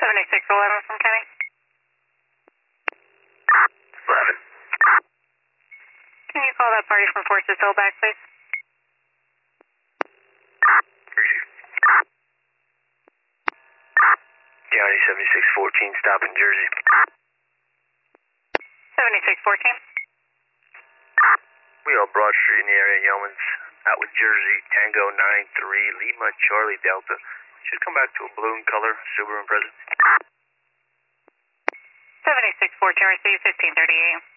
7611 from Kenny. 11. Can you call that party from Forces Hill back, please? County 7614, stop in Jersey. 7614. We are Broad Street in the area, Yeoman's out with Jersey, Tango 93, Lima, Charlie, Delta. Should come back to a balloon color, Subaru Impreza. 7614, receive 1538.